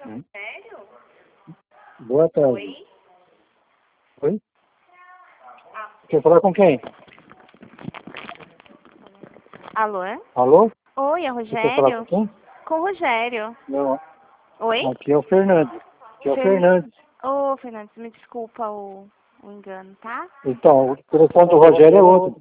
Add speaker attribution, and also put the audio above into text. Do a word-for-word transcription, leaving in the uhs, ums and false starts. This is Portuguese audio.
Speaker 1: Hum.
Speaker 2: Sério?
Speaker 1: Boa tarde.
Speaker 2: Oi?
Speaker 1: Oi?
Speaker 2: Ah.
Speaker 1: Quer falar com quem?
Speaker 2: Alô?
Speaker 1: Alô?
Speaker 2: Oi, é
Speaker 1: Você quer falar com
Speaker 2: Rogério?
Speaker 1: quem?
Speaker 2: Com o Rogério.
Speaker 1: Não,
Speaker 2: Oi?
Speaker 1: aqui é o Fernandes. Aqui é o
Speaker 2: Fer-
Speaker 1: Fernandes.
Speaker 2: Ô, Fernandes, me desculpa o, o engano, tá?
Speaker 1: Então, o telefone do Rogério é outro.